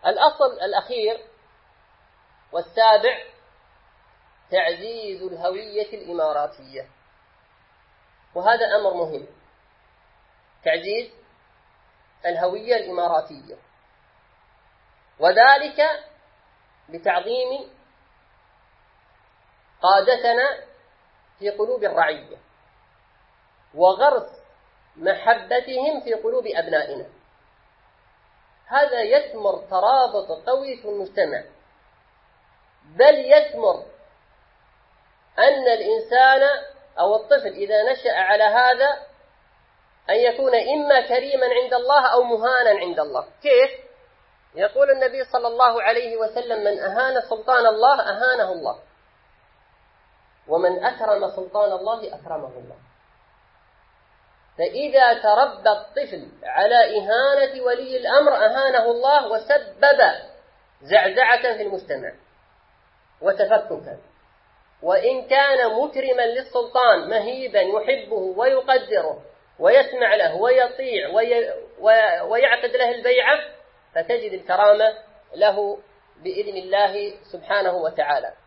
الأصل الأخير والسابع تعزيز الهوية الإماراتية، وهذا أمر مهم، تعزيز الهوية الإماراتية، وذلك بتعظيم قادتنا في قلوب الرعية وغرس محبتهم في قلوب أبنائنا. هذا يثمر ترابط قوي في المجتمع، بل يثمر أن الإنسان أو الطفل إذا نشأ على هذا أن يكون إما كريما عند الله أو مهانا عند الله. كيف؟ يقول النبي صلى الله عليه وسلم: من أهان سلطان الله أهانه الله، ومن أكرم سلطان الله أكرمه الله. فإذا تربى الطفل على إهانة ولي الأمر أهانه الله وسبب زعزعة في المجتمع وتفككا. وإن كان مكرما للسلطان مهيبا يحبه ويقدره ويسمع له ويطيع ويعقد له البيعة، فتجد الكرامة له بإذن الله سبحانه وتعالى.